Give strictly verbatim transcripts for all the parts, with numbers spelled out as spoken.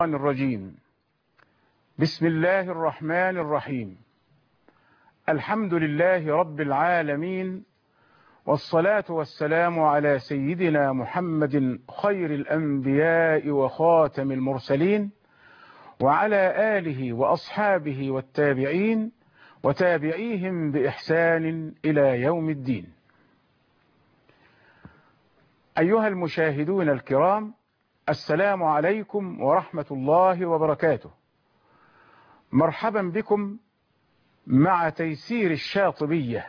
الرجيم. بسم الله الرحمن الرحيم. الحمد لله رب العالمين، والصلاة والسلام على سيدنا محمد خير الأنبياء وخاتم المرسلين، وعلى آله وأصحابه والتابعين وتابعيهم بإحسان إلى يوم الدين. أيها المشاهدون الكرام، السلام عليكم ورحمة الله وبركاته. مرحبا بكم مع تيسير الشاطبية.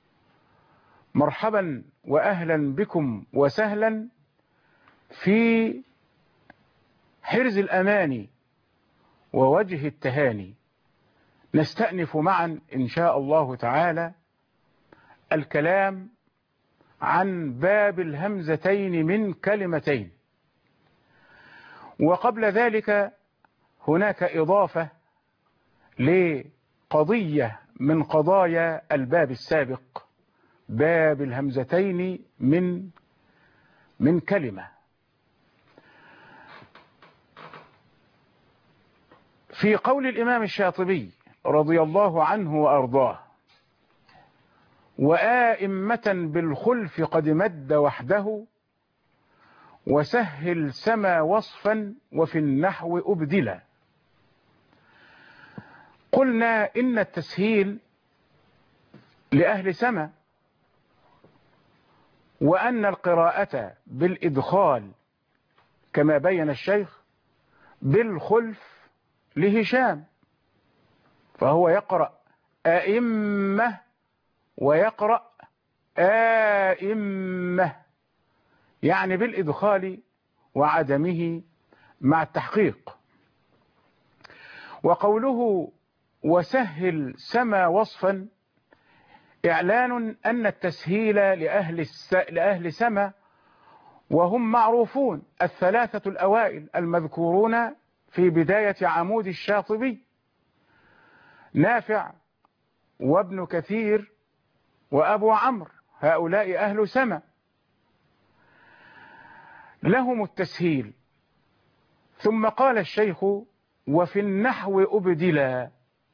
مرحبا وأهلا بكم وسهلا في حرز الأمان ووجه التهاني. نستأنف معا إن شاء الله تعالى الكلام عن باب الهمزتين من كلمتين. وقبل ذلك هناك إضافة لقضية من قضايا الباب السابق، باب الهمزتين من من كلمة. في قول الإمام الشاطبي رضي الله عنه وأرضاه: وآئمة بالخلف قد مد وحده، وسهل سما وصفا وفي النحو أبدلا. قلنا إن التسهيل لأهل سما، وأن القراءة بالإدخال كما بين الشيخ بالخلف لهشام، فهو يقرأ آئمة ويقرأ آئمة، يعني بالإدخال وعدمه مع التحقيق. وقوله وسهل سما وصفا إعلان أن التسهيل لأهل, الس... لأهل سما، وهم معروفون الثلاثة الأوائل المذكورون في بداية عمود الشاطبي: نافع وابن كثير وأبو عمرو، هؤلاء أهل سما، لهم التسهيل. ثم قال الشيخ: وفي النحو أبدلا.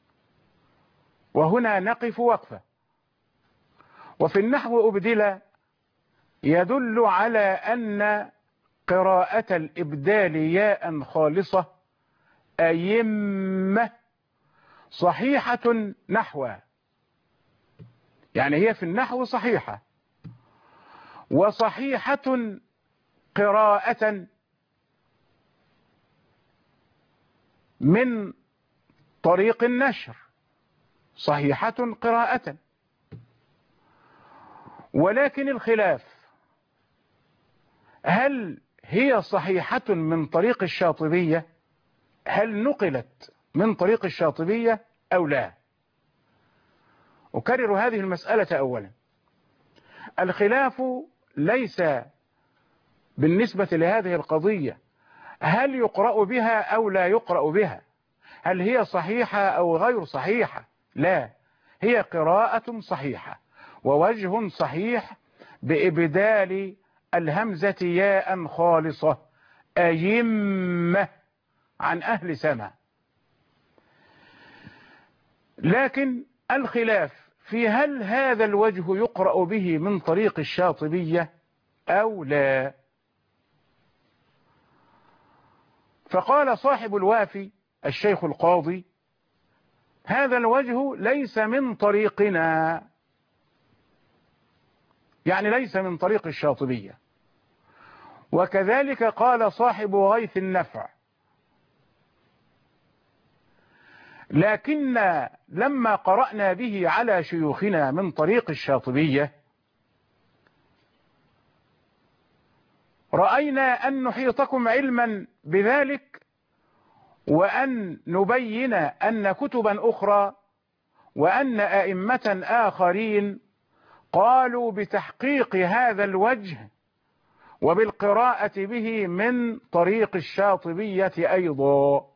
وهنا نقف وقفة. وفي النحو أبدلا يدل على أن قراءة الإبدال ياء خالصة أيمة صحيحة نحوا، يعني هي في النحو صحيحة، وصحيحة قراءة من طريق النشر، صحيحة قراءة. ولكن الخلاف: هل هي صحيحة من طريق الشاطبية؟ هل نقلت من طريق الشاطبية أو لا؟ أكرر هذه المسألة أولا. الخلاف ليس بالنسبة لهذه القضية هل يقرأ بها أو لا يقرأ بها، هل هي صحيحة أو غير صحيحة، لا، هي قراءة صحيحة ووجه صحيح بإبدال الهمزة ياء خالصة أيمة عن أهل سما. لكن الخلاف في هل هذا الوجه يقرأ به من طريق الشاطبية أو لا. فقال صاحب الوافي الشيخ القاضي: هذا الوجه ليس من طريقنا، يعني ليس من طريق الشاطبية. وكذلك قال صاحب غيث النفع. لكن لما قرأنا به على شيوخنا من طريق الشاطبية رأينا أن نحيطكم علما بذلك، وأن نبين أن كتبا أخرى وأن أئمة آخرين قالوا بتحقيق هذا الوجه وبالقراءة به من طريق الشاطبية أيضا.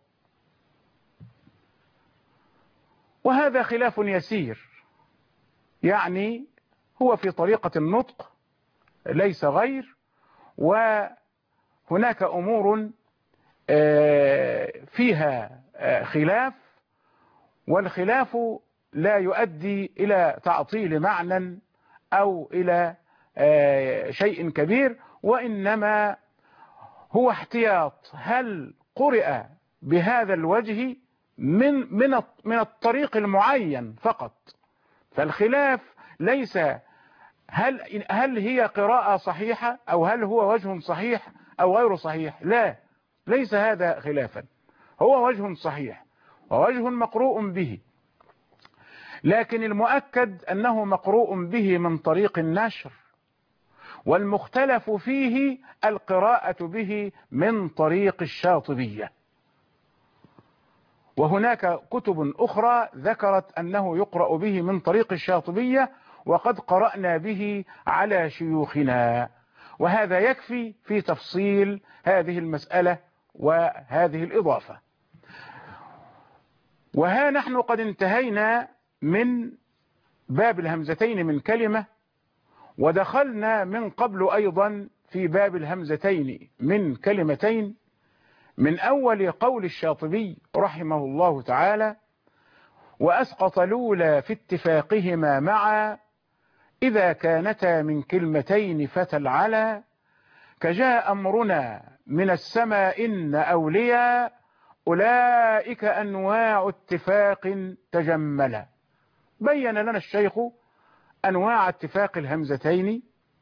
وهذا خلاف يسير، يعني هو في طريقة النطق ليس غير، وهناك أمور فيها خلاف، والخلاف لا يؤدي إلى تعطيل معنى أو إلى شيء كبير، وإنما هو احتياط هل قرئ بهذا الوجه من من من الطريق المعين فقط. فالخلاف ليس هل هل هي قراءة صحيحة أو هل هو وجه صحيح أو غير صحيح، لا، ليس هذا خلافا، هو وجه صحيح ووجه مقروء به، لكن المؤكد أنه مقروء به من طريق النشر، والمختلف فيه القراءة به من طريق الشاطبية. وهناك كتب أخرى ذكرت أنه يقرأ به من طريق الشاطبية، وقد قرأنا به على شيوخنا، وهذا يكفي في تفصيل هذه المسألة وهذه الإضافة. وها نحن قد انتهينا من باب الهمزتين من كلمة، ودخلنا من قبل أيضا في باب الهمزتين من كلمتين، من أول قول الشاطبي رحمه الله تعالى: وأسقط الأولى في اتفاقهما معا إذا كانتا من كلمتين فتلعلا، كجاء أمرنا من السماء إن أولياء أولئك أنواع اتفاق تجملا. بين لنا الشيخ أنواع اتفاق الهمزتين،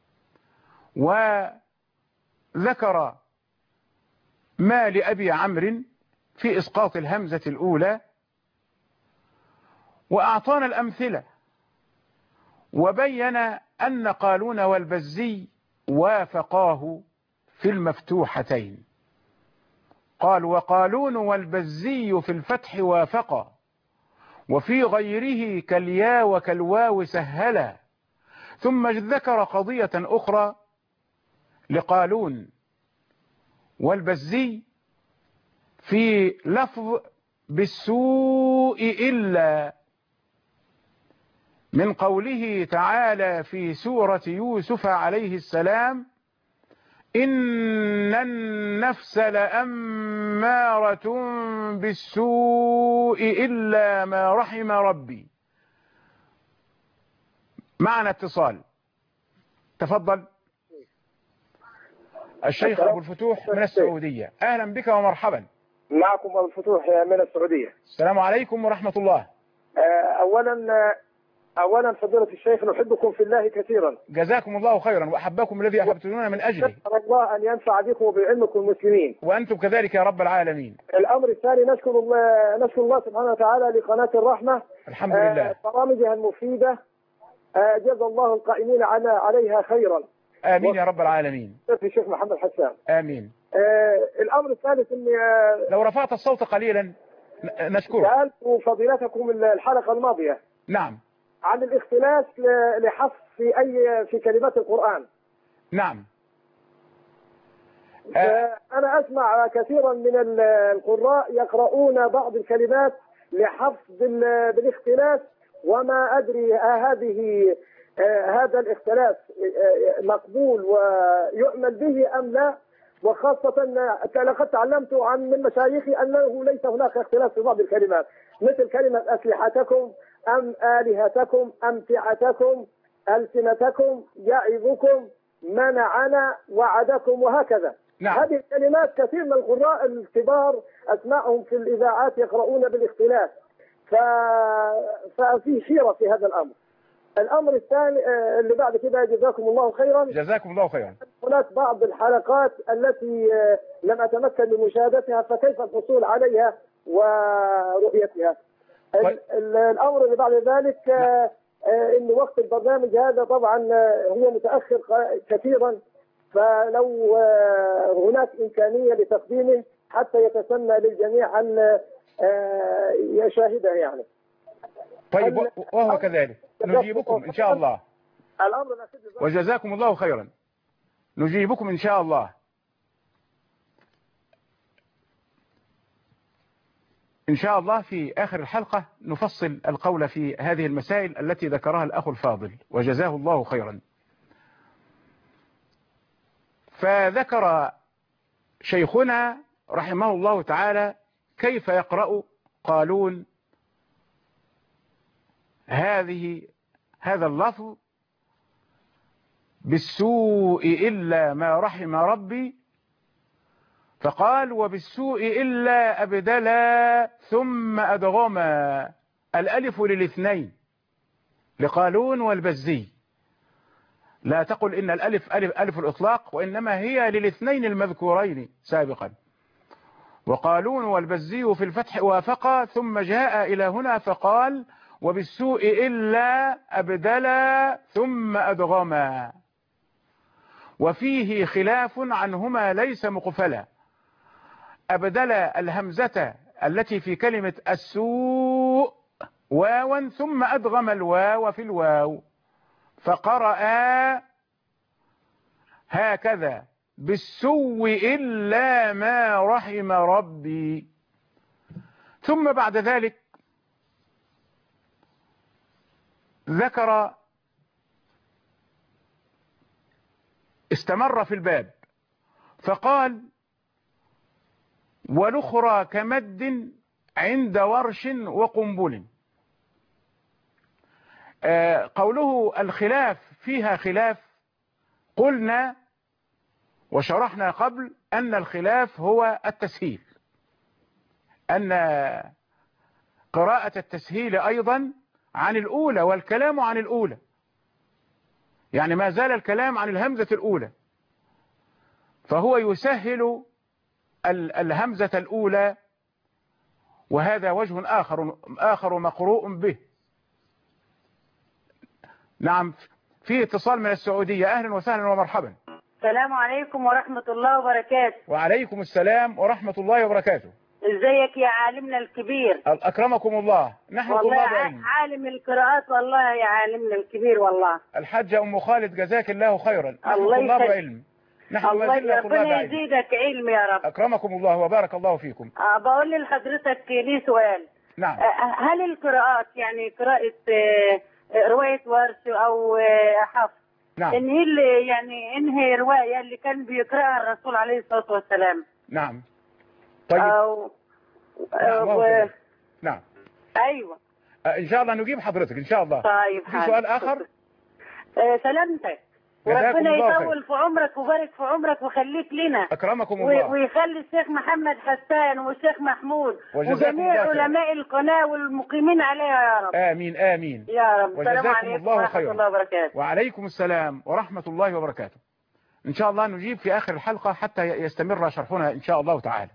وذكر ما لأبي عمرو في إسقاط الهمزة الأولى، وأعطانا الأمثلة، وبين أن قالون والبزي وافقاه في المفتوحتين. قال: وقالون والبزي في الفتح وافقا، وفي غيره كاليا وكالواو سهلا. ثم ذكر قضية أخرى لقالون والبزي في لفظ بالسوء إلا، من قوله تعالى في سورة يوسف عليه السلام: إن النفس لأمارة بالسوء إلا ما رحم ربي. معنا اتصال، تفضل. الشيخ أبو الفتوح من السعودية، أهلا بك ومرحبا. معكم أبو الفتوح من السعودية. السلام عليكم ورحمة الله. أولا أولا فضيلة الشيخ، نحبكم في الله كثيرا. جزاكم الله خيرا، وأحبكم الذي أحببتمونا من أجله. نسأل الله أن ينفع بكم وبعلمكم المسلمين، وأنتم كذلك يا رب العالمين. الأمر الثاني، نشكر الله نشكر الله سبحانه وتعالى لقناة الرحمة، الحمد لله، برامجها المفيدة، جزا الله القائمين على عليها خيرا. آمين يا رب العالمين. في الشيخ محمد حسان. آمين. آه الأمر الثالث، إني آه لو رفعت الصوت قليلا نشكرك. سألت فضيلتكم الحلقة الماضية نعم عن الاختلاس لحفظ في أي في كلمات القرآن. نعم. آه أنا أسمع كثيرا من القراء يقرؤون بعض الكلمات لحفظ بالاختلاس، وما أدري هذه آه هذا الاختلاس آه مقبول ويؤمن به أم لا، وخاصة لقد تعلمت عن من مشايخي أنه ليس هناك اختلاف في بعض الكلمات، مثل كلمة أسلحتكم أم آلهتكم أمتعتكم ألسنتكم يعظكم منعنا وعدكم، وهكذا. نعم. هذه الكلمات كثير من القراء الكبار أسمعهم في الإذاعات يقرؤون بالاختلاف، ف... ففي شيرة في هذا الأمر. الأمر الثاني اللي بعد كده، جزاكم الله خيرا. جزاكم الله خيرا. هناك بعض الحلقات التي لم أتمكن من مشاهدتها، فكيف الحصول عليها ورؤيتها؟ طيب. الأمر اللي بعد ذلك لا. إن وقت البرنامج هذا طبعا هو متأخر كثيرا، فلو هناك إمكانية لتقديمه حتى يتسنى للجميع أن يشاهده يعني. طيب، وهو كذلك نجيبكم إن شاء الله. الأمر وجزاكم الله خيرا، نجيبكم إن شاء الله. إن شاء الله في آخر الحلقة نفصل القول في هذه المسائل التي ذكرها الأخ الفاضل وجزاه الله خيرا. فذكر شيخنا رحمه الله تعالى كيف يقرأ قالون هذه هذا اللفظ بالسوء إلا ما رحم ربي، فقال وبالسوء إلا أبدلا ثم أدغما، الألف للاثنين لقالون والبزي، لا تقل إن الألف ألف, ألف الإطلاق، وإنما هي للاثنين المذكورين سابقا. وقالون والبزي في الفتح وافقا، ثم جاء إلى هنا فقال وبالسوء إلا أبدلا ثم أدغما، وفيه خلاف عنهما ليس مقفلا. أبدل الهمزة التي في كلمة السوء واوا ثم أدغم الواو في الواو، فقرأ هكذا بالسوء إلا ما رحم ربي. ثم بعد ذلك ذكر استمر في الباب فقال والأخرى كمد عند ورش وقنبل. آه قوله الخلاف فيها خلاف، قلنا وشرحنا قبل أن الخلاف هو التسهيل، أن قراءة التسهيل أيضا عن الأولى والكلام عن الأولى، يعني ما زال الكلام عن الهمزة الأولى، فهو يسهل الهمزة الأولى، وهذا وجه آخر آخر مقروء به. نعم، في اتصال من السعودية، أهلا وسهلا ومرحبا. السلام عليكم ورحمة الله وبركاته. وعليكم السلام ورحمة الله وبركاته. ازيك يا عالمنا الكبير؟ أكرمكم الله. نحن طلاب علم. عالم القراءات والله يا عالمنا الكبير والله. الحاجة أم خالد جزاك الله خيرا. نحن الله طلاب يخل... علم. نحن الله ربنا يزيدك علم يا رب. أكرمكم الله وبارك الله فيكم. أه بقول لحضرتك لي سؤال. نعم. هل القراءات يعني قراءة رواية ورش أو حفص، نعم، إن هي اللي يعني إن هي رواية اللي كان بيقرأها الرسول عليه الصلاة والسلام؟ نعم. طيب. أو... نعم. و... نعم. أيوة. إن شاء الله نجيب حضرتك إن شاء الله. طيب. في سؤال آخر؟ أه سلامتك، وربنا يطول في عمرك وبارك في عمرك وخليك لنا. أكرمكم الله. ويخلي الشيخ محمد حسان والشيخ محمود وجميع علماء القناة والمقيمين عليها يا رب. آمين آمين يا رب. السلام عليكم الله ورحمة الله وبركاته. وعليكم السلام ورحمة الله وبركاته. إن شاء الله نجيب في آخر الحلقة حتى يستمر شرحنا إن شاء الله تعالى.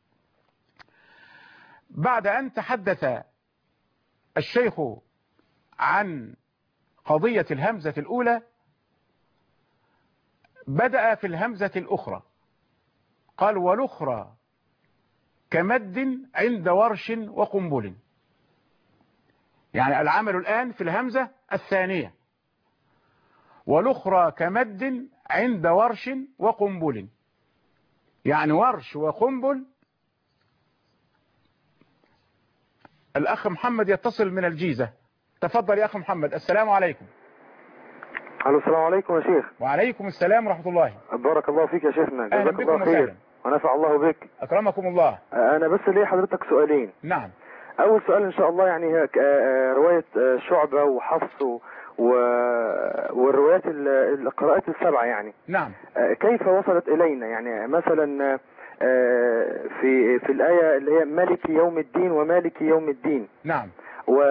بعد أن تحدث الشيخ عن قضية الهمزة الأولى، بدأ في الهمزة الأخرى، قال والأخرى كمد عند ورش وقنبل، يعني العمل الآن في الهمزة الثانية، والأخرى كمد عند ورش وقنبل، يعني ورش وقنبل. الأخ محمد يتصل من الجيزة، تفضل يا أخ محمد. السلام عليكم. الو السلام عليكم يا شيخ. وعليكم السلام ورحمة الله. بارك الله فيك يا شيخنا، جزاك الله خير ونفع الله بك. أكرمكم الله. أنا بس لي حضرتك سؤالين. نعم. أول سؤال إن شاء الله يعني هي رواية شعبة وحفص والروايات القراءات السبعة يعني. نعم. كيف وصلت إلينا؟ يعني مثلا في في الآية اللي هي مالك يوم الدين ومالك يوم الدين. نعم. و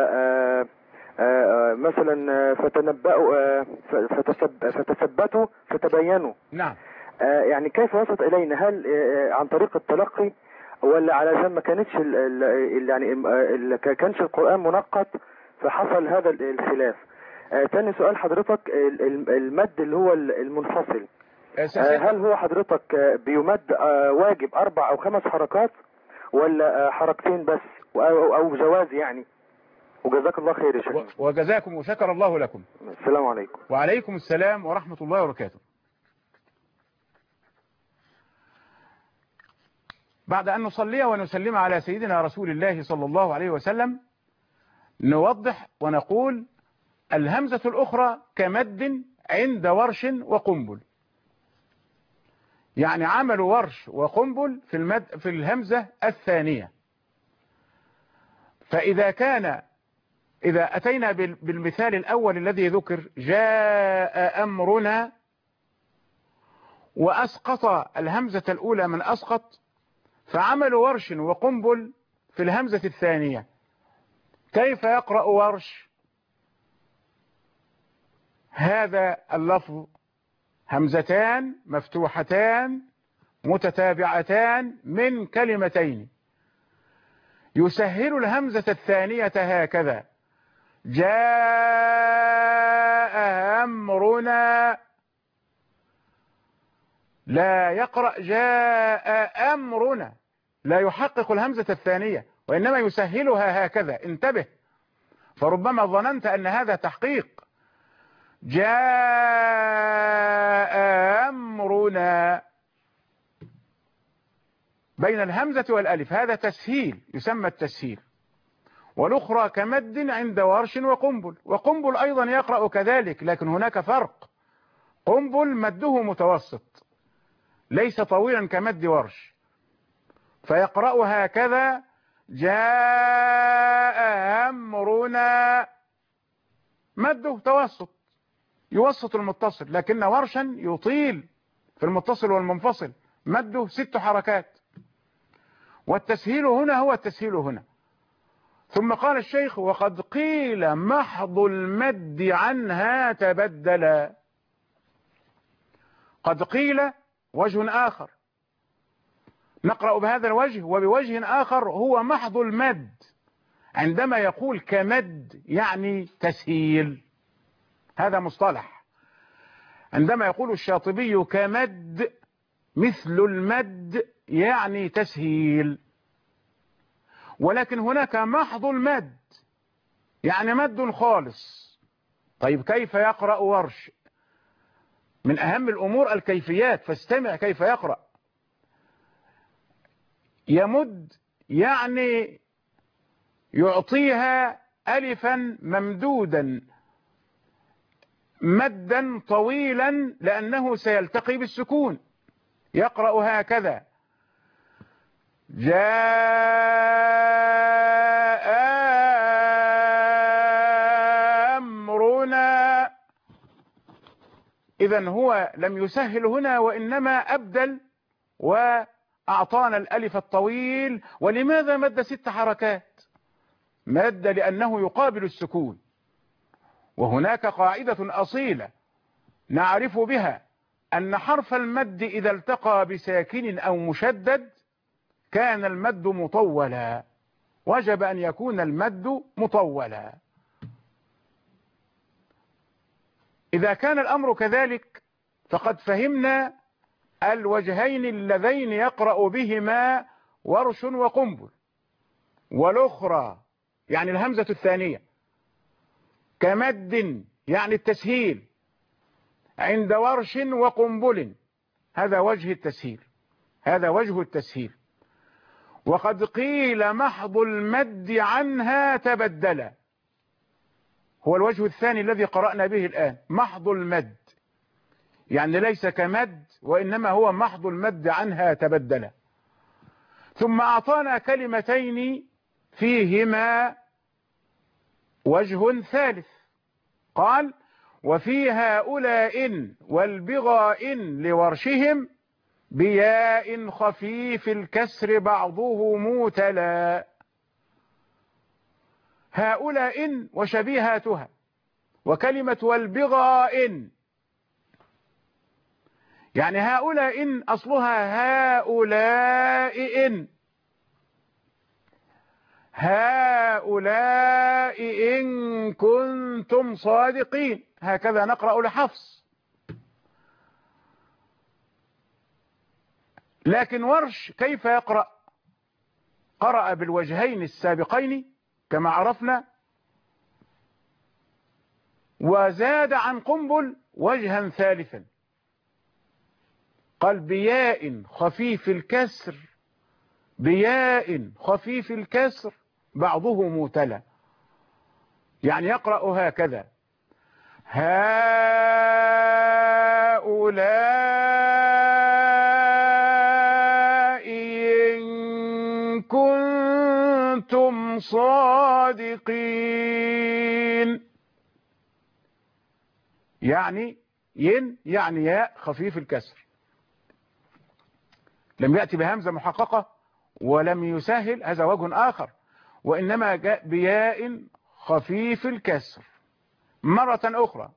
مثلا فتنبأوا فتثبتوا فتبينوا. نعم. يعني كيف وصلت إلينا؟ هل عن طريق التلقي ولا علشان ما كانتش يعني كانش القرآن منقط فحصل هذا الخلاف؟ ثاني سؤال حضرتك، المد اللي هو المنفصل هل هو حضرتك بيمد واجب أربع أو خمس حركات ولا حركتين بس أو جواز يعني؟ وجزاك الله خير يا شيخ. وجزاكم وشكر الله لكم. السلام عليكم. وعليكم السلام ورحمة الله وبركاته. بعد أن نصلي ونسلم على سيدنا رسول الله صلى الله عليه وسلم، نوضح ونقول الهمزة الأخرى كمد عند ورش وقنبل، يعني عملوا ورش وقنبل في المد في الهمزة الثانية. فإذا كان إذا أتينا بالمثال الأول الذي ذكر جاء أمرنا وأسقط الهمزة الأولى من أسقط، فعملوا ورش وقنبل في الهمزة الثانية. كيف يقرأ ورش هذا اللفظ؟ همزتان مفتوحتان متتابعتان من كلمتين، يسهل الهمزة الثانية هكذا: جاء أمرنا. لا يقرأ جاء أمرنا، لا يحقق الهمزة الثانية وإنما يسهلها هكذا. انتبه، فربما ظننت أن هذا تحقيق. جاء أمرنا بين الهمزة والألف، هذا تسهيل يسمى التسهيل. والأخرى كمد عند ورش وقنبل، وقنبل أيضا يقرأ كذلك، لكن هناك فرق. قنبل مده متوسط ليس طويلا كمد ورش، فيقرأ هكذا: جاء أمرنا، مده توسط يوسط المتصل، لكن ورشا يطيل في المتصل والمنفصل، مده ست حركات. والتسهيل هنا هو التسهيل هنا. ثم قال الشيخ: وقد قيل محض المد عنها تبدلا. قد قيل وجه آخر، نقرأ بهذا الوجه، وبوجه آخر هو محض المد. عندما يقول كمد يعني تسهيل، هذا مصطلح. عندما يقول الشاطبي كمد مثل المد يعني تسهيل. ولكن هناك محض المد يعني مد خالص. طيب كيف يقرأ ورش؟ من أهم الأمور الكيفيات، فاستمع كيف يقرأ. يمد يعني يعطيها ألفا ممدودا مدا طويلا لأنه سيلتقي بالسكون. يقرأ هكذا: جاء أمرنا. إذن هو لم يسهل هنا وإنما أبدل وأعطانا الألف الطويل. ولماذا مد ست حركات؟ مد لأنه يقابل السكون. وهناك قاعدة أصيلة نعرف بها أن حرف المد إذا التقى بساكن أو مشدد كان المد مطولا، وجب أن يكون المد مطولا. إذا كان الأمر كذلك فقد فهمنا الوجهين اللذين يقرأ بهما ورش وقنبل. والأخرى يعني الهمزة الثانية كمد يعني التسهيل عند ورش وقنبل، هذا وجه التسهيل، هذا وجه التسهيل. وقد قيل محض المد عنها تبدلا، هو الوجه الثاني الذي قرأنا به الآن. محض المد يعني ليس كمد وإنما هو محض المد عنها تبدلا. ثم أعطانا كلمتين فيهما وجه ثالث، قال: وفي هؤلاء والبغاء لورشهم بياء خفيف الكسر بعضه موتلا. هؤلاء وشبيهاتها، وكلمة والبغاء يعني هؤلاء أصلها هؤلاء إن، هؤلاء إن كنتم صادقين، هكذا نقرأ لحفص. لكن ورش كيف يقرأ؟ قرأ بالوجهين السابقين كما عرفنا، وزاد عن قنبل وجها ثالثا، قال بياء خفيف الكسر، بياء خفيف الكسر بعضه موتلا، يعني يقرأ هكذا: هؤلاء كنتم صادقين. يعني ين يعني ياء خفيف الكسر، لم يأتي بهمزة محققة ولم يسهل، هذا وجه آخر، وإنما جاء بياء خفيف الكسر. مرة أخرى،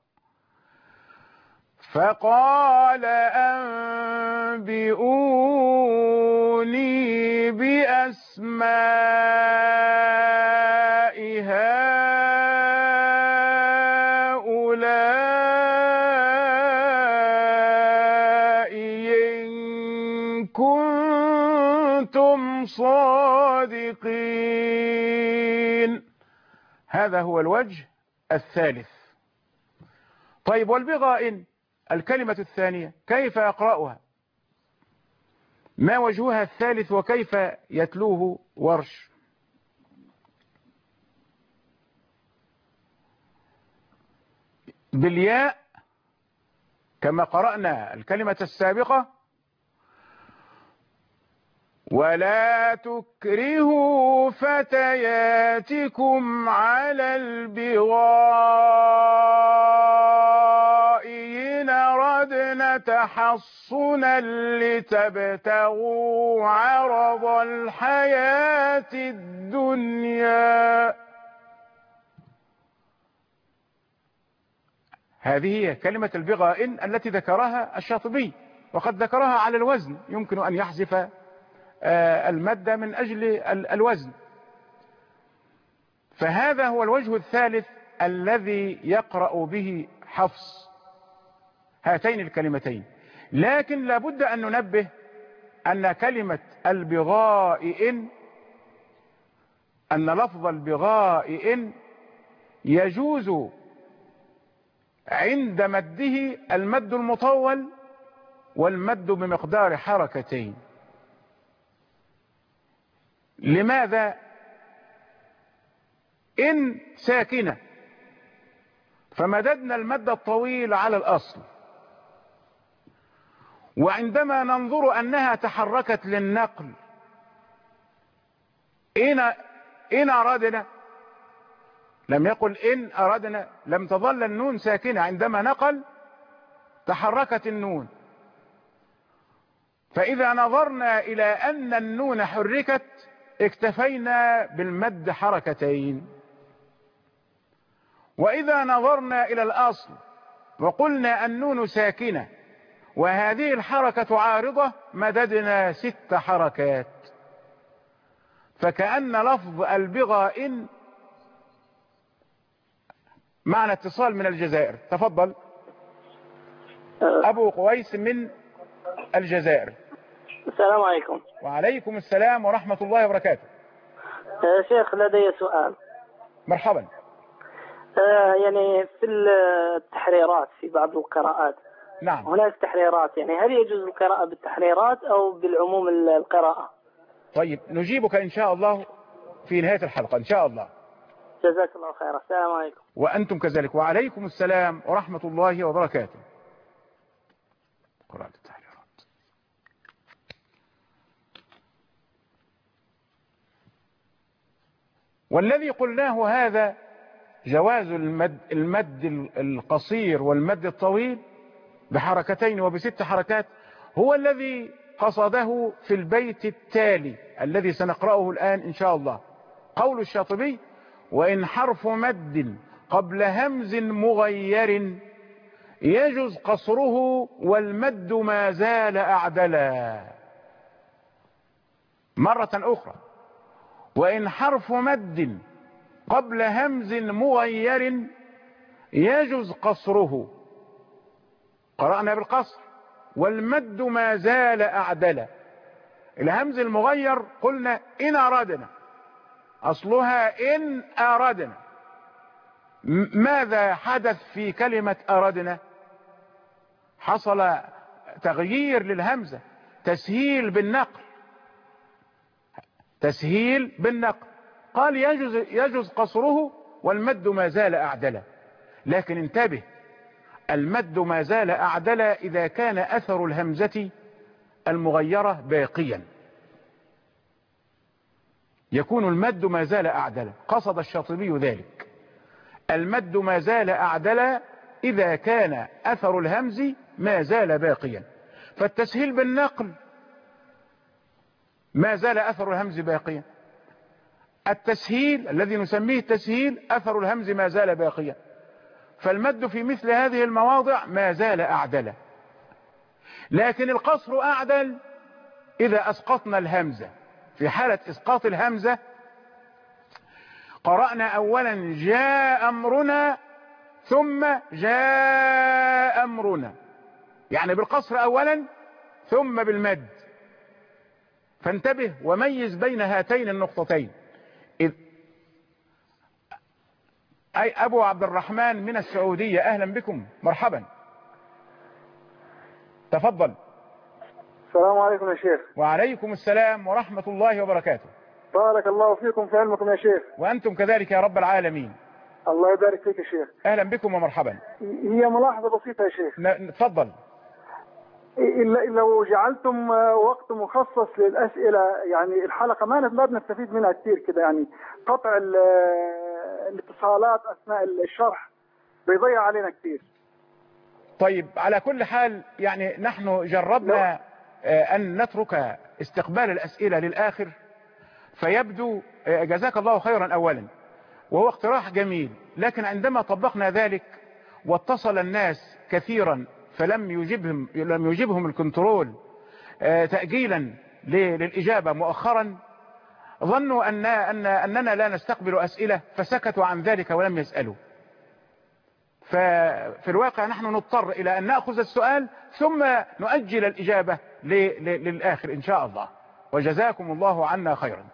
فقال أنبئوني بأسماء هؤلاء إن كنتم صادقين. هذا هو الوجه الثالث. طيب، والبغاء الكلمة الثانية كيف يقرأها؟ ما وجهها الثالث وكيف يتلوه ورش؟ بالياء كما قرأنا الكلمة السابقة: ولا تكرهوا فتياتكم على البغاء إن أردنا تحصنا لتبتغوا عرض الحياة الدنيا. هذه هي كلمة البغاء التي ذكرها الشاطبي، وقد ذكرها على الوزن، يمكن أن يحذف المادة من أجل الوزن. فهذا هو الوجه الثالث الذي يقرأ به حفص هاتين الكلمتين. لكن لابد أن ننبه أن كلمة البغاء إن أن لفظ البغاء إن يجوز عند مده المد المطول والمد بمقدار حركتين. لماذا؟ إن ساكنة فمددنا المد الطويل على الأصل، وعندما ننظر أنها تحركت للنقل إن إن أردنا، لم يقل إن أردنا، لم تظل النون ساكنة، عندما نقل تحركت النون. فإذا نظرنا إلى أن النون حركت اكتفينا بالمد حركتين، وإذا نظرنا إلى الأصل وقلنا النون ساكنة وهذه الحركة عارضة مددنا ست حركات. فكأن لفظ البغاء معنا اتصال من الجزائر. تفضل أبو قويس من الجزائر. السلام عليكم. وعليكم السلام ورحمة الله وبركاته. آه شيخ، لدي سؤال. مرحبا. آه يعني في التحريرات في بعض القراءات، نعم، هناك تحريرات، يعني هل يجوز القراءة بالتحريرات أو بالعموم القراءة؟ طيب، نجيبك إن شاء الله في نهاية الحلقة إن شاء الله. جزاك الله خيرا. السلام عليكم. وأنتم كذلك. وعليكم السلام ورحمة الله وبركاته. قراءة التحريرات. والذي قلناه هذا جواز المد, المد القصير والمد الطويل بحركتين وبست حركات هو الذي قصده في البيت التالي الذي سنقرأه الآن إن شاء الله. قول الشاطبي: وإن حرف مد قبل همز مغير يجوز قصره والمد ما زال أعدلا. مرة أخرى: وإن حرف مد قبل همز مغير يجوز قصره، قرأنا بالقصر، والمد ما زال أعدلا. الهمز المغير قلنا إن أردنا، أصلها إن أردنا. ماذا حدث في كلمة أردنا؟ حصل تغيير للهمزة، تسهيل بالنقل، تسهيل بالنقل. قال يجوز, يجوز قصره والمد ما زال أعدلا. لكن انتبه، المد ما زال أعدلا إذا كان أثر الهمزة المغيرة باقيا. يكون المد ما زال أعدل. قصد الشاطبي ذلك، المد ما زال أعدل إذا كان أثر الهمز ما زال باقيا. فالتسهيل بالنقل ما زال أثر الهمز باقيا، التسهيل الذي نسميه التسهيل أثر الهمز ما زال باقيا، فالمد في مثل هذه المواضع ما زال أعدل. لكن القصر أعدل إذا أسقطنا الهمزة. في حالة إسقاط الهمزة قرأنا أولا جاء أمرنا ثم جاء أمرنا، يعني بالقصر أولا ثم بالمد. فانتبه وميز بين هاتين النقطتين. إذ أي أبو عبد الرحمن من السعودية، أهلا بكم، مرحبا، تفضل. السلام عليكم يا شيخ. وعليكم السلام ورحمة الله وبركاته. بارك الله فيكم في علمكم يا شيخ. وأنتم كذلك يا رب العالمين. الله يبارك فيك يا شيخ. أهلا بكم ومرحبا. هي ملاحظة بسيطة يا شيخ. تفضل. لو جعلتم وقت مخصص للأسئلة، يعني الحلقة ما ما بنستفيد منها كثير كده، يعني قطع الاتصالات أثناء الشرح بيضيع علينا كثير. طيب على كل حال يعني نحن جربنا أن نترك استقبال الأسئلة للآخر، فيبدو جزاك الله خيرا أولا، وهو اقتراح جميل، لكن عندما طبقنا ذلك واتصل الناس كثيرا فلم يجبهم لم يجبهم الكنترول تأجيلا للإجابة مؤخرا، ظنوا أن أن أننا لا نستقبل أسئلة فسكتوا عن ذلك ولم يسألوا. ففي الواقع نحن نضطر إلى أن نأخذ السؤال ثم نؤجل الإجابة للآخر إن شاء الله، وجزاكم الله عنا خيرا.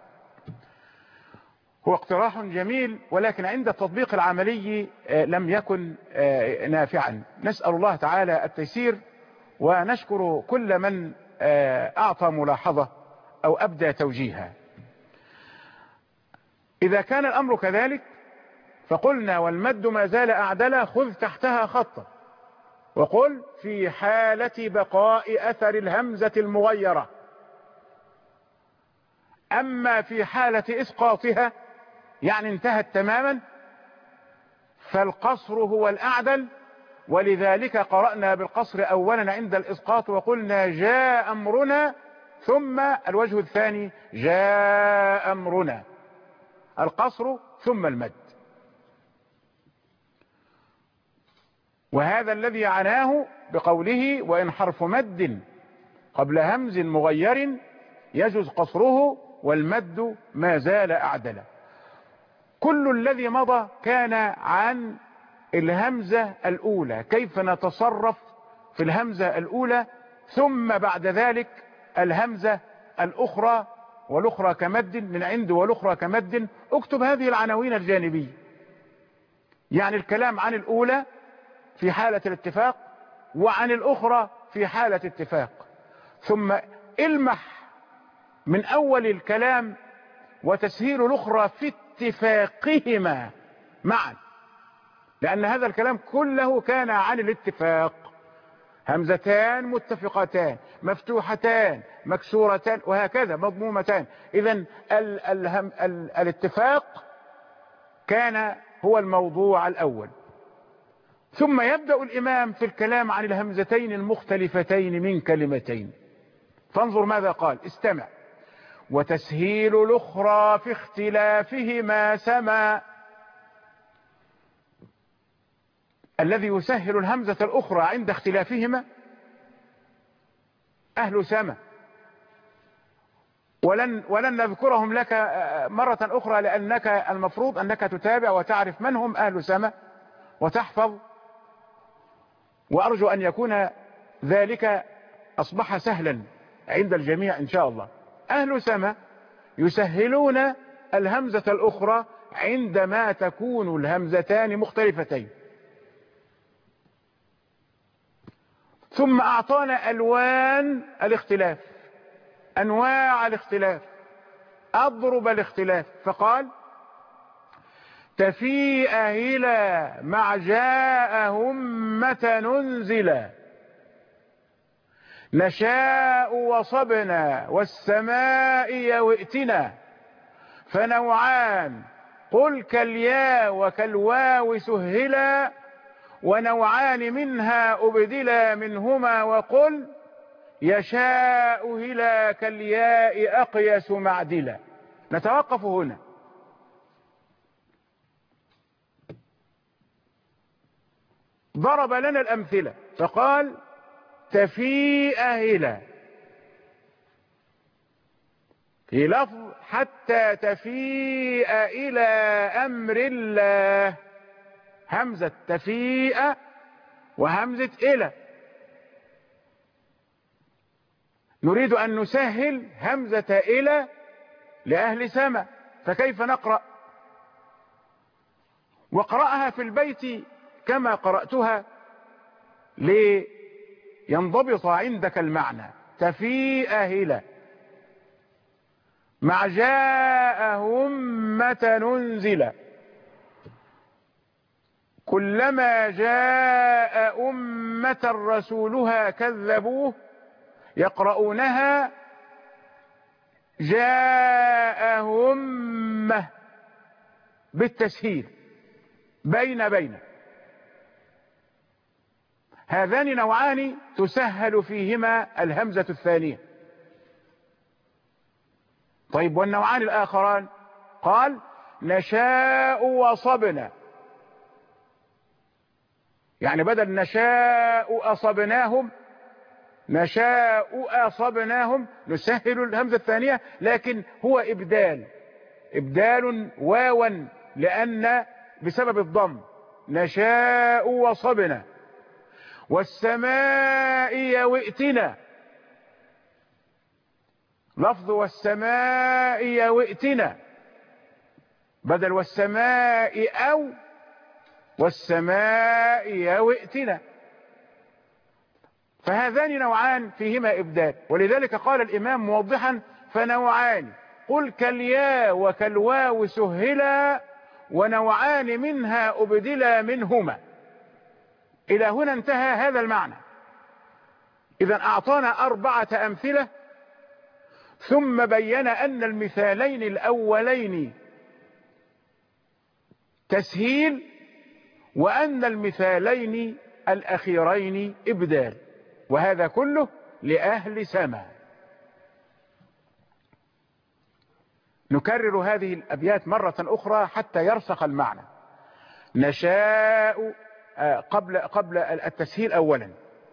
هو اقتراح جميل، ولكن عند التطبيق العملي لم يكن نافعا. نسأل الله تعالى التيسير، ونشكر كل من أعطى ملاحظة أو أبدى توجيها. إذا كان الأمر كذلك فقلنا والمد ما زال أعدل، خذ تحتها خطا وقل في حالة بقاء أثر الهمزة المغيرة. أما في حالة إسقاطها يعني انتهت تماما فالقصر هو الأعدل، ولذلك قرأنا بالقصر أولا عند الإسقاط وقلنا جاء أمرنا، ثم الوجه الثاني جاء أمرنا، القصر ثم المد. وهذا الذي عناه بقوله وإن حرف مد قبل همز مغير يجوز قصره والمد ما زال أعدل. كل الذي مضى كان عن الهمزة الأولى، كيف نتصرف في الهمزة الأولى، ثم بعد ذلك الهمزة الأخرى، والأخرى كمد من عند والأخرى كمد. اكتب هذه العناوين الجانبية، يعني الكلام عن الأولى في حالة الاتفاق وعن الأخرى في حالة اتفاق، ثم المح من أول الكلام وتسهيل الأخرى في اتفاقهما معا، لأن هذا الكلام كله كان عن الاتفاق. همزتان متفقتان، مفتوحتان، مكسورتان، وهكذا مضمومتان. إذن ال ال ال الاتفاق كان هو الموضوع الأول، ثم يبدأ الإمام في الكلام عن الهمزتين المختلفتين من كلمتين. فانظر ماذا قال، استمع. وتسهيل الأخرى في اختلافهما سما. الذي يسهل الهمزة الأخرى عند اختلافهما أهل سما، ولن, ولن نذكرهم لك مرة أخرى، لأنك المفروض أنك تتابع وتعرف من هم أهل سما وتحفظ، وأرجو أن يكون ذلك أصبح سهلا عند الجميع إن شاء الله. أهل سما يسهلون الهمزة الأخرى عندما تكون الهمزتان مختلفتين. ثم أعطانا ألوان الاختلاف، أنواع الاختلاف، أضرب الاختلاف، فقال تفيء هلا مع جاء همة ننزلا، نشاء وصبنا والسماء يوئتنا، فنوعان قل كالياء وكالواو سهلا ونوعان منها أبدلا منهما وقل يشاء هلا كالياء أقيس معدلا. نتوقف هنا. ضرب لنا الأمثلة فقال تفيء هلا في لفظ حتى تفيء إلى أمر الله، همزة تفيء وهمزة إلى. نريد أن نسهل همزة إلى لأهل سما، فكيف نقرأ؟ وقرأها في البيت كما قرأتها لينضبط عندك المعنى. تفيء هلا مع جاء همة ننزل كلما جاء أمة رسولها كذبوه يقرؤونها جاء همة بالتسهيل بين بين. هذان نوعان تسهل فيهما الهمزة الثانية. طيب والنوعان الآخران؟ قال نشاء وصبنا، يعني بدل نشاء أصبناهم نشاء أصبناهم نسهل الهمزة الثانية، لكن هو إبدال إبدال واوا لأن بسبب الضم نشاء وصبنا. والسماء يوئتنا، لفظ والسماء يوئتنا بدل والسماء أو والسماء يوئتنا. فهذان نوعان فيهما إبدال، ولذلك قال الإمام موضحا فنوعان قل كالياء وكالواو سهلا ونوعان منها أبدلا منهما. إلى هنا انتهى هذا المعنى. إذا أعطانا أربعة أمثلة ثم بين أن المثالين الأولين تسهيل وأن المثالين الأخيرين إبدال، وهذا كله لأهل سما. نكرر هذه الأبيات مرة أخرى حتى يرسخ المعنى. نشاء قبل قبل التسهيل أولا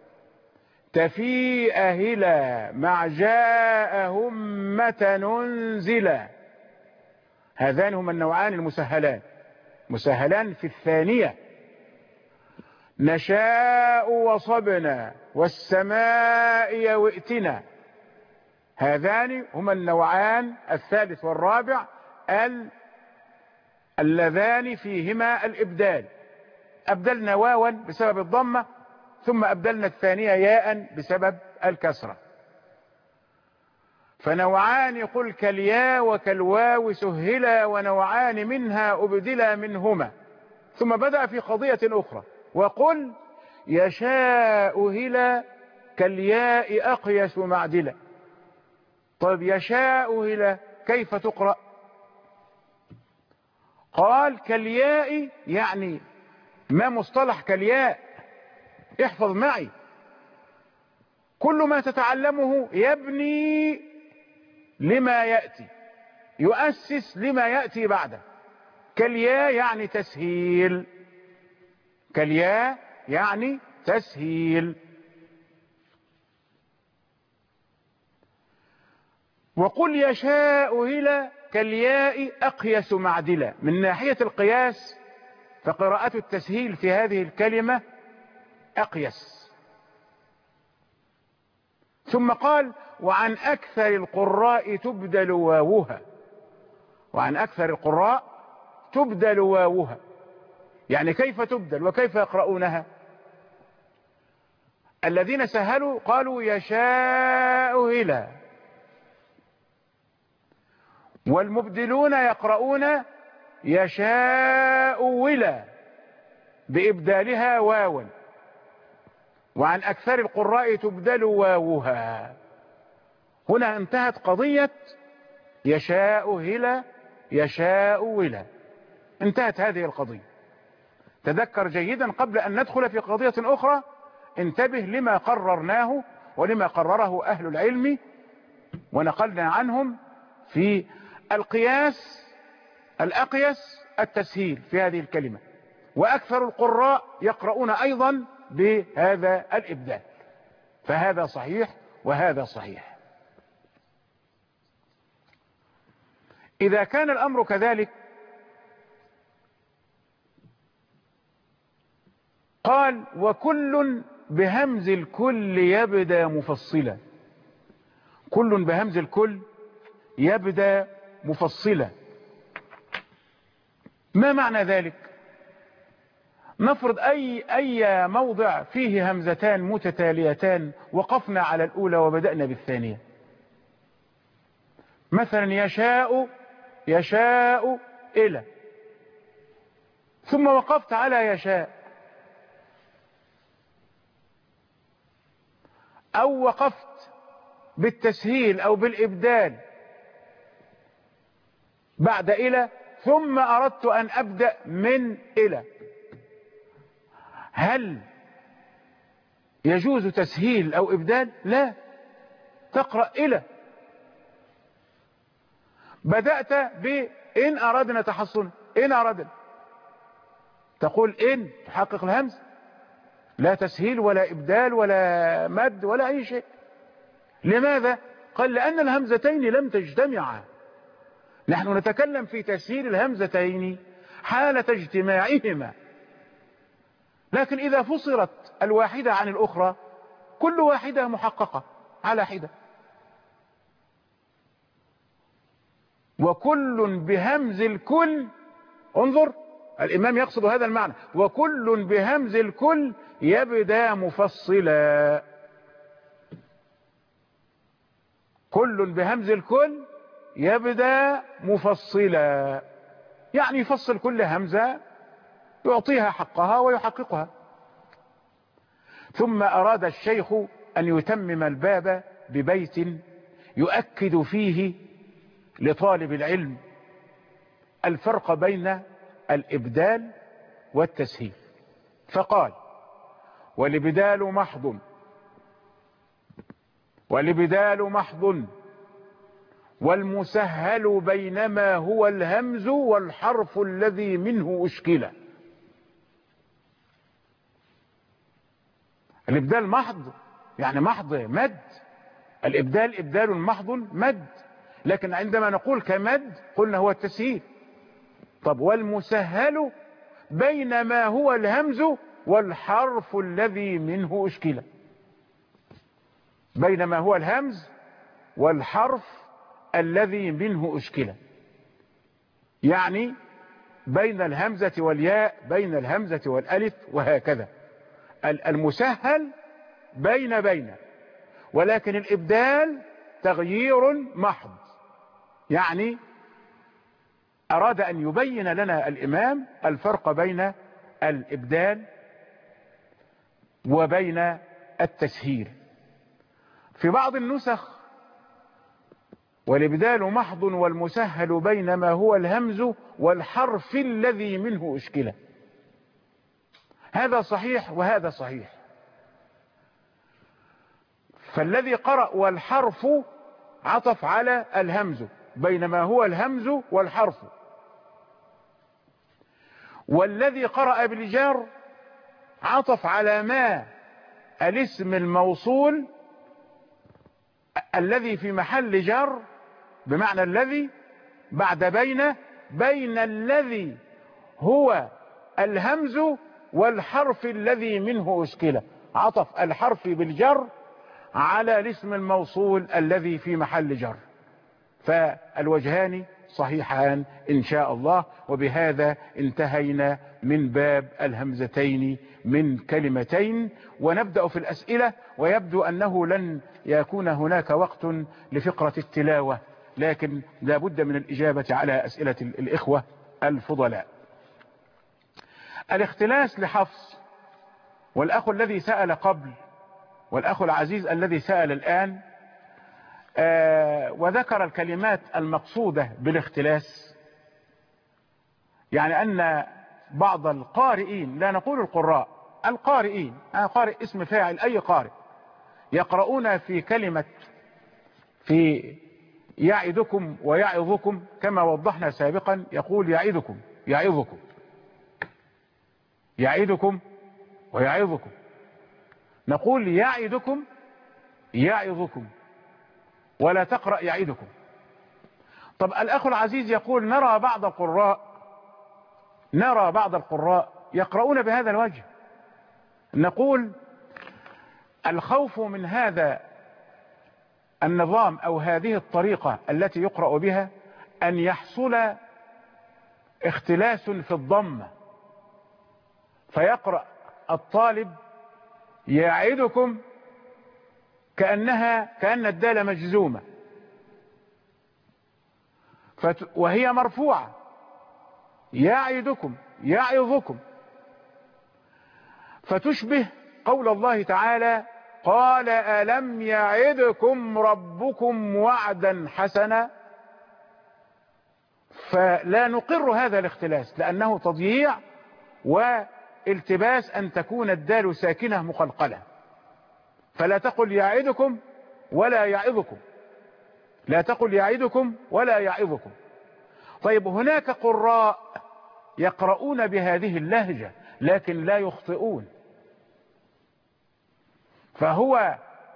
تفيء هلا مع جاء همة ننزلا. هذان هما النوعان المسهلان مسهلان في الثانية. نشاء وصبنا والسماء يوئتنا، هذان هما النوعان الثالث والرابع اللذان فيهما الإبدال. أبدلنا واوا بسبب الضمة ثم أبدلنا الثانية ياء بسبب الكسرة. فنوعان قل كالياء وكالواو سهلا ونوعان منها أبدلا منهما. ثم بدأ في قضية أخرى وقل يشاء هلا كالياء أقيس معدلا. طيب يشاء هلا كيف تقرأ؟ قال كالياء، يعني ما مصطلح كالياء؟ احفظ معي، كل ما تتعلمه يبني لما يأتي، يؤسس لما يأتي بعده. كالياء يعني تسهيل، كالياء يعني تسهيل. وقل يشاء هلا كالياء أقيس معدلا. من ناحية القياس فقراءة التسهيل في هذه الكلمة أقيس. ثم قال وعن أكثر القراء تبدل واوها، وعن أكثر القراء تبدل واوها، يعني كيف تبدل وكيف يقرؤونها؟ الذين سهلوا قالوا يشاء هلا، والمبدلون يقرؤون يشاء ولا بإبدالها واوا. وعن أكثر القراء تبدل واوها. هنا انتهت قضية يشاء هلا يشاء ولا. انتهت هذه القضية. تذكر جيدا قبل أن ندخل في قضية أخرى، انتبه لما قررناه ولما قرره أهل العلم ونقلنا عنهم في القياس. الأقيس التسهيل في هذه الكلمة، وأكثر القراء يقرؤون أيضا بهذا الإبدال، فهذا صحيح وهذا صحيح. إذا كان الأمر كذلك قال وكل بهمز الكل يبدأ مفصلا. كل بهمز الكل يبدأ مفصلا، ما معنى ذلك؟ نفرض أي, أي موضع فيه همزتان متتاليتان وقفنا على الأولى وبدأنا بالثانية. مثلا يشاء يشاء إلى، ثم وقفت على يشاء، أو وقفت بالتسهيل أو بالإبدال بعد إلى، ثم أردت أن أبدأ من إلى، هل يجوز تسهيل أو إبدال؟ لا، تقرأ إلى. بدأت بإن أردنا تحصن، إن أردنا، تقول إن تحقق الهمز، لا تسهيل ولا إبدال ولا مد ولا أي شيء. لماذا؟ قال لأن الهمزتين لم تجتمعا. نحن نتكلم في تسهيل الهمزتين حالة اجتماعهما، لكن إذا فصلت الواحدة عن الأخرى كل واحدة محققة على حدة. وكل بهمز الكل، انظر الإمام يقصد هذا المعنى، وكل بهمز الكل يبدأ مفصلا. كل بهمز الكل يبدأ مفصلا، يعني يفصل كل همزة يعطيها حقها ويحققها. ثم أراد الشيخ أن يتمم الباب ببيت يؤكد فيه لطالب العلم الفرق بين الإبدال والتسهيل، فقال والإبدال محض والإبدال محض والمسهل بينما هو الهمز والحرف الذي منه أشكل. الإبدال محض يعني محض مد، الإبدال إبدال محض مد، لكن عندما نقول كمد قلنا هو التسهيل. طب والمسهل بينما هو الهمز والحرف الذي منه أشكل، بينما هو الهمز والحرف الذي منه أشكل، يعني بين الهمزة والياء، بين الهمزة والألف، وهكذا. المسهل بين بين، ولكن الإبدال تغيير محض. يعني أراد أن يبين لنا الإمام الفرق بين الإبدال وبين التسهيل. في بعض النسخ والإبدال محض والمسهل بينما هو الهمز والحرف الذي منه أشكله. هذا صحيح وهذا صحيح. فالذي قرأ والحرف عطف على الهمز بينما هو الهمز والحرف، والذي قرأ بالجر عطف على ما الاسم الموصول الذي في محل جر، بمعنى الذي بعد بين، بين الذي هو الهمز والحرف الذي منه أشكله. عطف الحرف بالجر على الاسم الموصول الذي في محل جر. فالوجهان صحيحان إن شاء الله. وبهذا انتهينا من باب الهمزتين من كلمتين، ونبدأ في الأسئلة. ويبدو أنه لن يكون هناك وقت لفقرة التلاوة، لكن لا بد من الإجابة على أسئلة الإخوة الفضلاء. الاختلاس لحفص، والأخ الذي سأل قبل والأخ العزيز الذي سأل الآن، آه وذكر الكلمات المقصودة بالاختلاس يعني أن بعض القارئين، لا نقول القراء، القارئين، أنا قارئ اسم فاعل أي قارئ، يقرؤون في كلمة في يعدكم ويعظكم كما وضحنا سابقا، يقول يعدكم يعظكم يعدكم ويعظكم، نقول يعدكم يعظكم ولا تقرأ يعدكم. طب الأخ العزيز يقول نرى بعض القراء نرى بعض القراء يقرؤون بهذا الوجه. نقول الخوف من هذا النظام أو هذه الطريقة التي يقرأ بها أن يحصل اختلاس في الضمة، فيقرأ الطالب يعدكم كأنها كأن الدال مجزومة فت... وهي مرفوعة، يعدكم يعظكم، فتشبه قول الله تعالى قال ألم يعدكم ربكم وعدا حسنا. فلا نقر هذا الاختلاس لأنه تضييع والتباس أن تكون الدال ساكنة مقلقلة، فلا تقل يعدكم ولا يعظكم، لا تقل يعدكم ولا يعظكم. طيب هناك قراء يقرؤون بهذه اللهجة لكن لا يخطئون، فهو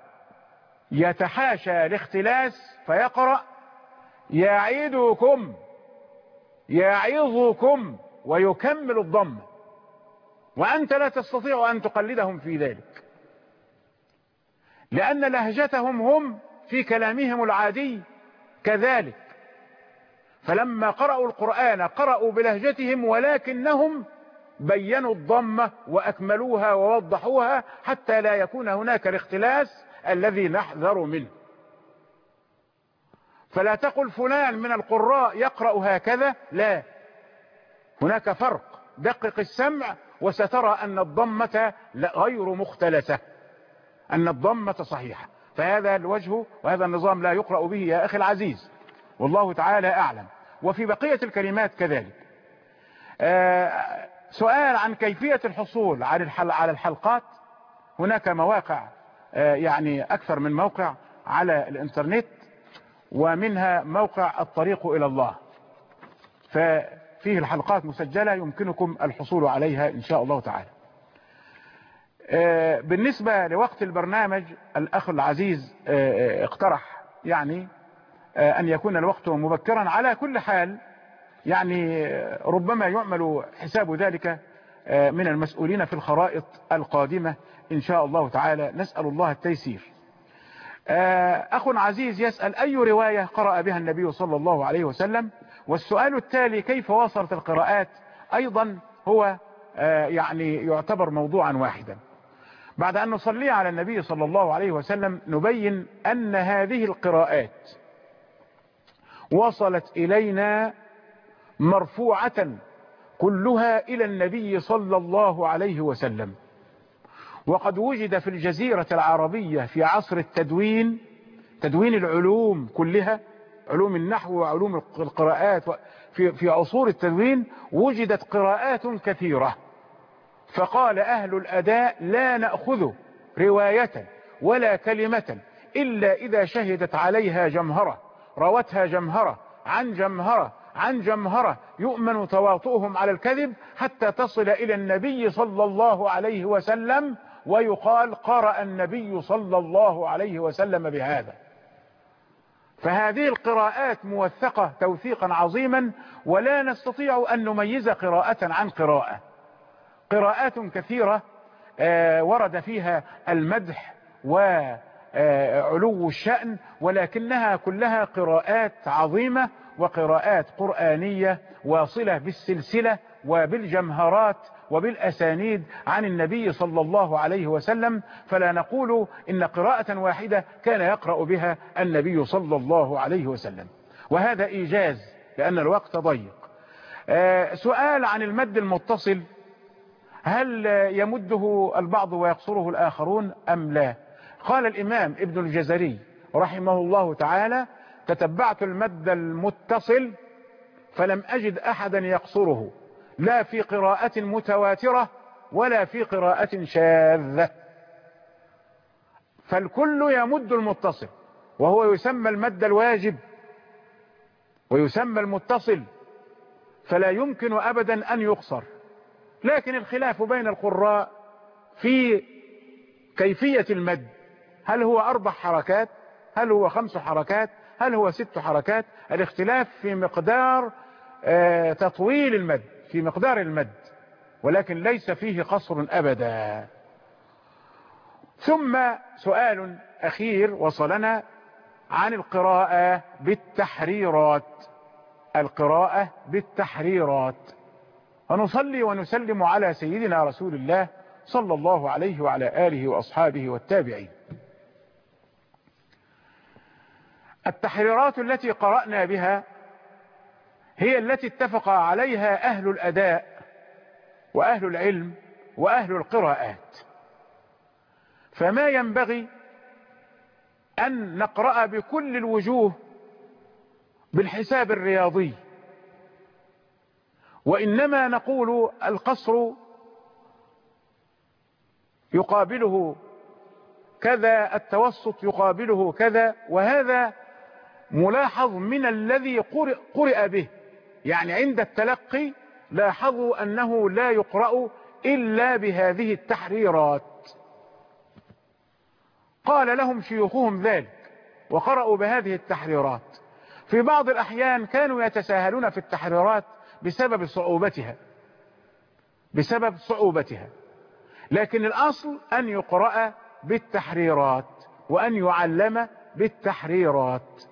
يتحاشى الاختلاس فيقرأ يعدكم يعظكم ويكمل الضم، وأنت لا تستطيع أن تقلدهم في ذلك لأن لهجتهم هم في كلامهم العادي كذلك، فلما قرأوا القرآن قرأوا بلهجتهم ولكنهم بينوا الضمة وأكملوها ووضحوها حتى لا يكون هناك الاختلاس الذي نحذر منه. فلا تقل فلان من القراء يقرأ هكذا، لا، هناك فرق، دقق السمع وسترى أن الضمة غير مختلسة، أن الضمة صحيحة. فهذا الوجه وهذا النظام لا يقرأ به يا أخي العزيز، والله تعالى أعلم. وفي بقية الكلمات كذلك. آه سؤال عن كيفية الحصول على الحلقات. هناك مواقع آه يعني أكثر من موقع على الإنترنت، ومنها موقع الطريق إلى الله، ففيه الحلقات مسجلة يمكنكم الحصول عليها إن شاء الله تعالى. آه بالنسبة لوقت البرنامج، الأخ العزيز آه اقترح يعني آه أن يكون الوقت مبكرا. على كل حال يعني ربما يعمل حساب ذلك من المسؤولين في الخرائط القادمة إن شاء الله تعالى، نسأل الله التيسير. أخ عزيز يسأل أي رواية قرأ بها النبي صلى الله عليه وسلم؟ والسؤال التالي كيف وصلت القراءات أيضا هو يعني يعتبر موضوعا واحدا. بعد أن نصلي على النبي صلى الله عليه وسلم نبين أن هذه القراءات وصلت إلينا مرفوعة كلها إلى النبي صلى الله عليه وسلم، وقد وجد في الجزيرة العربية في عصر التدوين، تدوين العلوم كلها، علوم النحو وعلوم القراءات، في في عصور التدوين وجدت قراءات كثيرة، فقال أهل الأداء لا نأخذ رواية ولا كلمة إلا إذا شهدت عليها جمهرة، روتها جمهرة عن جمهرة عن جمهرة يؤمن تواطؤهم على الكذب حتى تصل إلى النبي صلى الله عليه وسلم ويقال قرأ النبي صلى الله عليه وسلم بهذا. فهذه القراءات موثقة توثيقا عظيما، ولا نستطيع أن نميز قراءة عن قراءة. قراءات كثيرة ورد فيها المدح وعلو الشأن، ولكنها كلها قراءات عظيمة وقراءات قرآنية واصلة بالسلسلة وبالجمهرات وبالأسانيد عن النبي صلى الله عليه وسلم. فلا نقول إن قراءة واحدة كان يقرأ بها النبي صلى الله عليه وسلم، وهذا إيجاز لأن الوقت ضيق. سؤال عن المد المتصل، هل يمده البعض ويقصره الآخرون أم لا؟ قال الإمام ابن الجزري رحمه الله تعالى: تتبعت المد المتصل فلم أجد أحدا يقصره لا في قراءة متواترة ولا في قراءة شاذة، فالكل يمد المتصل، وهو يسمى المد الواجب ويسمى المتصل، فلا يمكن أبدا أن يقصر. لكن الخلاف بين القراء في كيفية المد، هل هو أربع حركات، هل هو خمس حركات، هل هو ست حركات، الاختلاف في مقدار آه تطويل المد، في مقدار المد، ولكن ليس فيه قصر أبدا. ثم سؤال أخير وصلنا عن القراءة بالتحريرات، القراءة بالتحريرات. ونصلي ونسلم على سيدنا رسول الله صلى الله عليه وعلى آله وأصحابه والتابعين. التحريرات التي قرأنا بها هي التي اتفق عليها أهل الأداء وأهل العلم وأهل القراءات، فما ينبغي أن نقرأ بكل الوجوه بالحساب الرياضي، وإنما نقول القصر يقابله كذا، التوسط يقابله كذا، وهذا ملاحظ من الذي قرئ, قرئ به. يعني عند التلقي لاحظوا أنه لا يقرأ إلا بهذه التحريرات، قال لهم شيوخهم ذلك وقرأوا بهذه التحريرات. في بعض الأحيان كانوا يتساهلون في التحريرات بسبب صعوبتها بسبب صعوبتها لكن الأصل أن يقرأ بالتحريرات وأن يعلم بالتحريرات.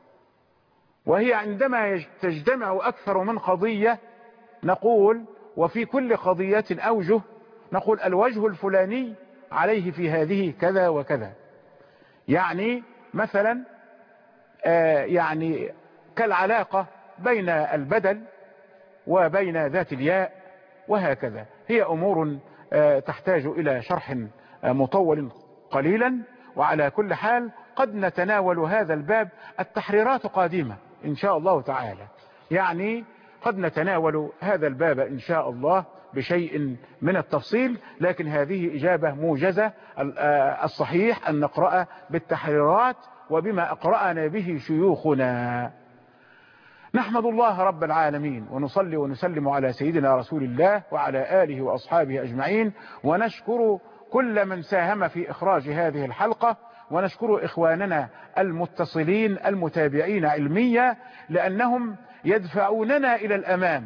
وهي عندما تجتمع أكثر من قضية نقول، وفي كل قضية أوجه، نقول الوجه الفلاني عليه في هذه كذا وكذا. يعني مثلا آه يعني كالعلاقة بين البدل وبين ذات الياء وهكذا، هي أمور آه تحتاج إلى شرح آه مطول قليلا. وعلى كل حال قد نتناول هذا الباب، التحريرات قادمة إن شاء الله تعالى، يعني قد نتناول هذا الباب إن شاء الله بشيء من التفصيل، لكن هذه إجابة موجزة. الصحيح أن نقرأ بالتحريرات وبما أقرأنا به شيوخنا. نحمد الله رب العالمين ونصلي ونسلم على سيدنا رسول الله وعلى آله وأصحابه أجمعين، ونشكر كل من ساهم في إخراج هذه الحلقة، ونشكر إخواننا المتصلين المتابعين علميا، لأنهم يدفعوننا إلى الأمام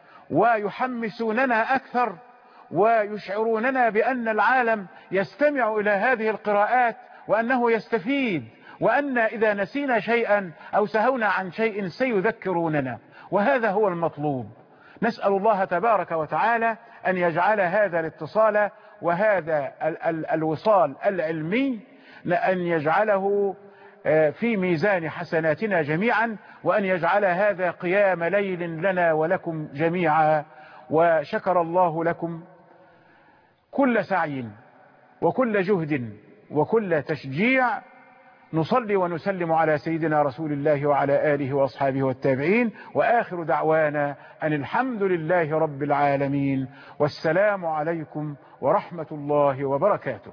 ويحمسوننا أكثر ويشعروننا بأن العالم يستمع إلى هذه القراءات وأنه يستفيد، وأن إذا نسينا شيئا أو سهونا عن شيء سيذكروننا، وهذا هو المطلوب. نسأل الله تبارك وتعالى أن يجعل هذا الاتصال وهذا ال ال الوصال العلمي أن يجعله في ميزان حسناتنا جميعا، وأن يجعل هذا قيام ليل لنا ولكم جميعا. وشكر الله لكم كل سعي وكل جهد وكل تشجيع. نصلي ونسلم على سيدنا رسول الله وعلى آله وأصحابه والتابعين، وآخر دعوانا أن الحمد لله رب العالمين، والسلام عليكم ورحمة الله وبركاته.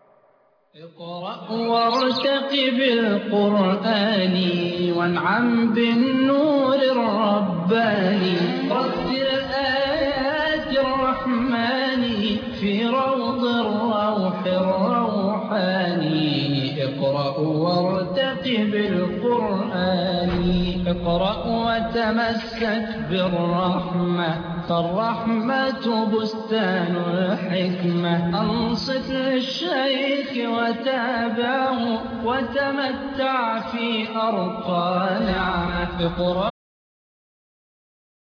اقرأ وارتقب القرآن وانعم بالنور الرباني، رتل آيات الرحمن في روض الروح الروحاني. اقرأ وارتقب القرآن، اقرأ وتمسك بالرحمة، فالرحمة بستان الحكمة. أنصت للشيخ وتابعه وتمتع في أرقى نعمة. اقرأ